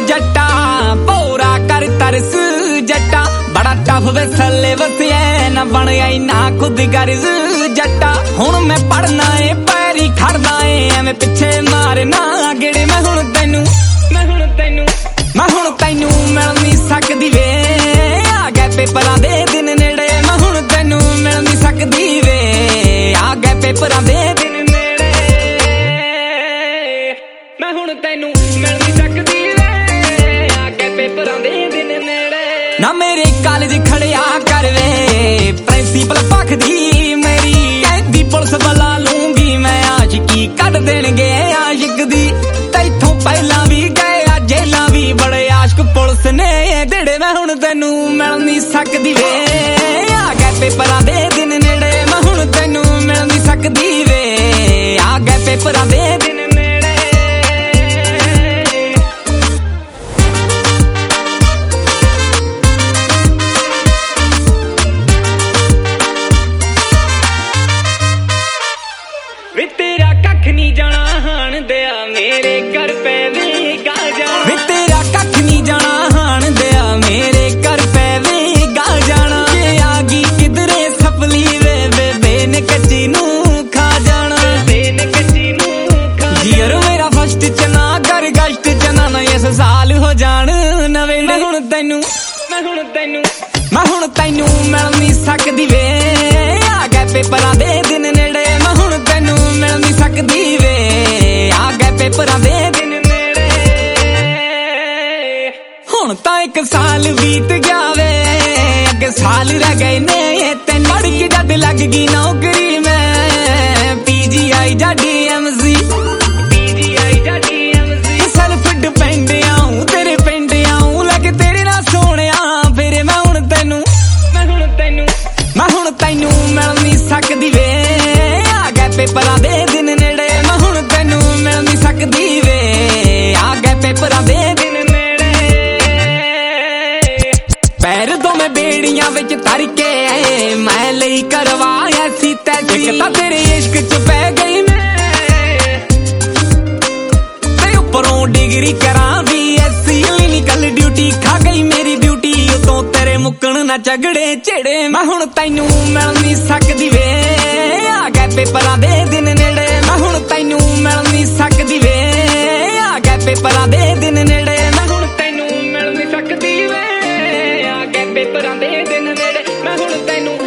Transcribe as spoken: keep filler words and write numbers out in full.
जट्टा भोरा कर तरस जट्टा बड़ा टफ वे थले वसिया ना बन आई ना खुद गर्ज जट्टा हुण मैं पढ़ना है पैरी खड़दा है एवें पिछे मारना गेड़े मैं हुण तैनू मैं हुण तैनू मैं हुण तैनू मिल नहीं सकदी वे आ गए पेपरां दे दिन नेड़े मैं हुण तैनू मिल नहीं सकदी वे आ गए पेपरां दे दिन नेड़े मैं हुण तैनू मिल नहीं सकदी वे आ गए पेपरां दे दिन नेड़े ना मेरे कॉलेज खड़िया कर वे प्रिंसिपल पखदी मेरी कहदी पुलिस बुला लूंगी मैं आशिकी कट देणगे आशिक दी तैथों पहला भी गए जेलां भी बड़े आशिक पुलिस ने देड़े मैं हुण तैनू मिल नहीं सकदी वे आ गए पेपरां दे दिन नेड़े मैं हुण तैनू मिल नहीं सकदी वे आ गए पेपरां दे दिन वे तेरा कख नहीं जाना हाण दिया मेरे घर पे वे गा जाना वे तेरा कख नहीं जाना हाण दिया मेरे घर पे वे गा जाना ये आगी किधरे सफली वे वे बेन कच्ची नू खा जाना बेन कच्ची नू खा जीर मेरा फर्स्ट चना घर गश्त चना ना इस साल हो जान नवे मैं हुण तैनू मैं हुण तैनू मैं हुण तैनू मिल नहीं सकदी वे आ गए पेपरां दे दिन नेड़े मैं हुण तैनू मिल नहीं सकदी वे आ गए पेपरां दे दिन नेड़े हुण तां एक साल बीत गया वे अगे साल रह गए ने तैनू पढ़ के जद लग गई नौकरी मैं पीजी आई जा डीएमसी पीजी आई जा डीएमसी सेल्फ डिपेंड आऊं तेरे पिंड आऊं लगे तेरे नाल सोहणिया फिर मैं हुण तैनू मैं हुण तैनू मैं हुण तैनू मिल नहीं सकदी वे आ गए पेपरां दे दिन नेड़े मैं हुण तैनू मिल नहीं सकदी वे आ गए पेपरां दे दिन नेड़े पैर दो मैं बेड़ियां विच तर के मैं लई करवाया सी तैसी एक तां तेरे इश्क च पै गई मैं ते उपरों डिग्री करां भी ऐसी क्लिनिकल ड्यूटी खा गई मेरी ब्यूटी उतों तेरे मुक्कण ना झगड़े झेड़े मैं हुण तैनू मिल नहीं सकदी वे आ गए पेपरां दे दिन नेड़े मैं हुण तैनू मिल नहीं सकदी वे आ गए पेपरां दे दिन नेड़े मैं हुण तैनू मिल नहीं सकदी वे आ गए पेपरां दे दिन नेड़े मैं हुण तैनू